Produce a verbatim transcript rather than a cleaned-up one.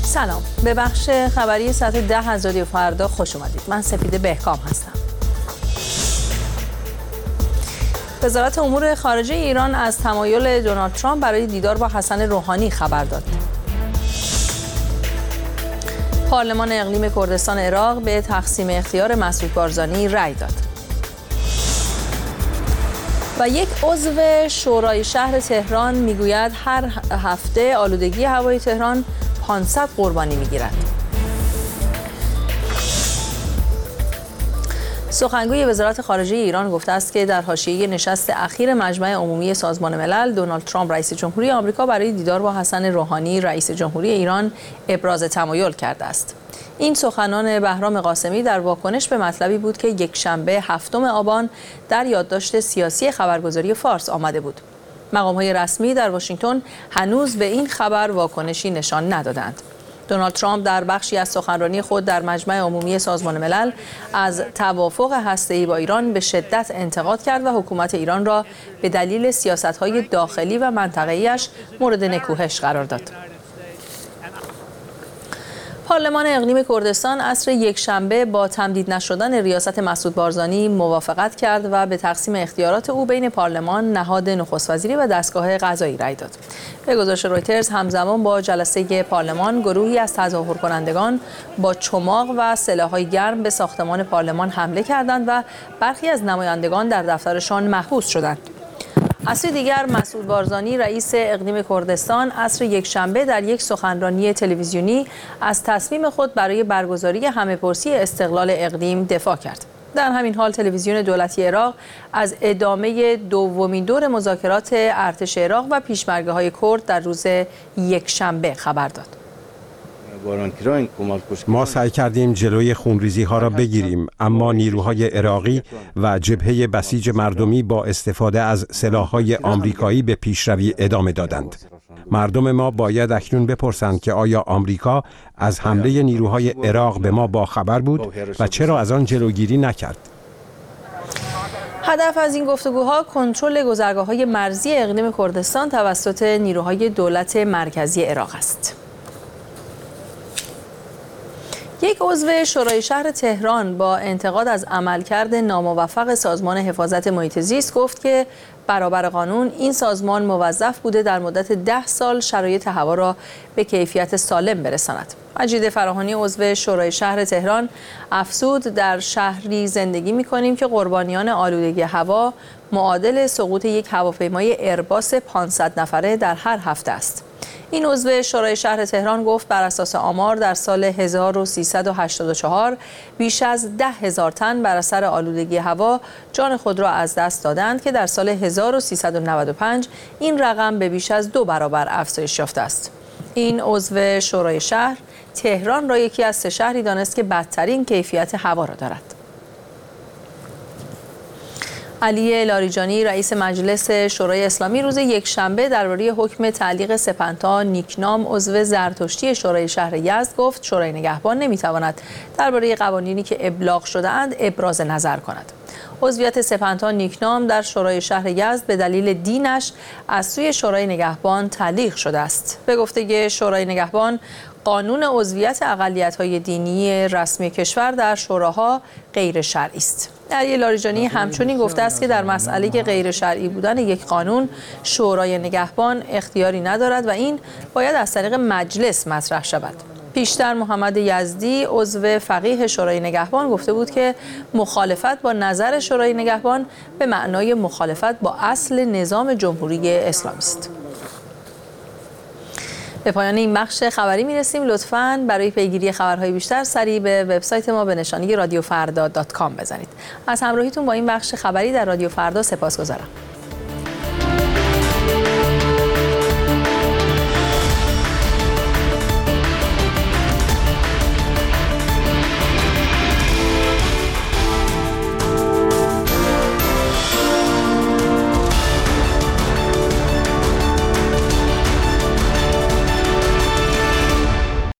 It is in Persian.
سلام، به بخش خبری ساعت ده از رادیو فردا خوش اومدید. من سپیده بهکام هستم. وزارت امور خارجه ایران از تمایل دونالد ترامپ برای دیدار با حسن روحانی خبر داد. پارلمان اقلیم کردستان عراق به تقسیم اختیار مسعود بارزانی رأی داد. و یک عضو شورای شهر تهران میگوید هر هفته آلودگی هوای تهران پانصد قربانی میگیرد. سخنگوی وزارت خارجه ایران گفته است که در حاشیه نشست اخیر مجمع عمومی سازمان ملل، دونالد ترامپ رئیس جمهوری آمریکا برای دیدار با حسن روحانی رئیس جمهوری ایران ابراز تمایل کرده است. این سخنان بهرام قاسمی در واکنش به مطلبی بود که یک شنبه هفتم آبان در یادداشت سیاسی خبرگزاری فارس آمده بود. مقام‌های رسمی در واشنگتن هنوز به این خبر واکنشی نشان ندادند. دونالد ترامپ در بخشی از سخنرانی خود در مجمع عمومی سازمان ملل از توافق هسته‌ای با ایران به شدت انتقاد کرد و حکومت ایران را به دلیل سیاست‌های داخلی و منطقه‌ایش مورد نکوهش قرار داد. پارلمان اقلیم کردستان عصر یکشنبه با تمدید نشدن ریاست مسعود بارزانی موافقت کرد و به تقسیم اختیارات او بین پارلمان، نهاد نخست وزیری و دستگاه قضایی رأی داد. به گزارش رویترز همزمان با جلسه پارلمان گروهی از تظاهر کنندگان با چماق و سلاح‌های گرم به ساختمان پارلمان حمله کردند و برخی از نمایندگان در دفترشان محبوس شدند. از سوی دیگر مسعود بارزانی رئیس اقلیم کردستان عصر یکشنبه در یک سخنرانی تلویزیونی از تصمیم خود برای برگزاری همه‌پرسی استقلال اقلیم دفاع کرد. در همین حال تلویزیون دولتی عراق از ادامه دومین دور مذاکرات ارتش عراق و پیشمرگه‌های کرد در روز یکشنبه خبر داد. ما سعی کردیم جلوی خونریزی ها را بگیریم، اما نیروهای عراقی و جبهه بسیج مردمی با استفاده از سلاح‌های آمریکایی به پیشروی ادامه دادند. مردم ما باید اکنون بپرسند که آیا آمریکا از حمله نیروهای عراق به ما باخبر بود و چرا از آن جلوگیری نکرد؟ هدف از این گفتگوها کنترل گذرگاه‌های مرزی اقلیم کردستان توسط نیروهای دولت مرکزی عراق است. یک عضو شورای شهر تهران با انتقاد از عملکرد ناموفق سازمان حفاظت محیط زیست گفت که برابر قانون این سازمان موظف بوده در مدت ده سال شرایط هوا را به کیفیت سالم برساند. مجید فراهانی عضو شورای شهر تهران افزود در شهری زندگی می‌کنیم که قربانیان آلودگی هوا معادل سقوط یک هواپیمای ایرباس پانصد نفره در هر هفته است. این عضو شورای شهر تهران گفت بر اساس آمار در سال هزار و سیصد و هشتاد و چهار بیش از ده هزار تن بر اثر آلودگی هوا جان خود را از دست دادند که در سال هزار و سیصد و نود و پنج این رقم به بیش از دو برابر افزایش یافته است. این عضو شورای شهر تهران را یکی از سه شهری دانست که بدترین کیفیت هوا را دارد. علی لاریجانی رئیس مجلس شورای اسلامی روز یکشنبه درباره حکم تعلیق سپنتا نیکنام عضو زرتشتی شورای شهر یزد گفت شورای نگهبان نمیتواند درباره قوانینی که ابلاغ شده اند ابراز نظر کند. عضویت سپنتا نیکنام در شورای شهر یزد به دلیل دینش از سوی شورای نگهبان تعلیق شده است. به گفته شورای نگهبان قانون عضویت اقلیت‌های دینی رسمی کشور در شوراها غیر شرعی است. علی لاریجانی همچنین گفته است که در مسئله غیر شرعی بودن یک قانون شورای نگهبان اختیاری ندارد و این باید از طریق مجلس مطرح شود. پیشتر محمد یزدی عضو فقیه شورای نگهبان گفته بود که مخالفت با نظر شورای نگهبان به معنای مخالفت با اصل نظام جمهوری اسلامی است. به پایان این بخش خبری میرسیم. لطفاً برای پیگیری خبرهای بیشتر سریع به وبسایت ما به نشانی رادیو فردا دات کام بزنید. از همراهیتون با این بخش خبری در رادیو فردا سپاسگزارم.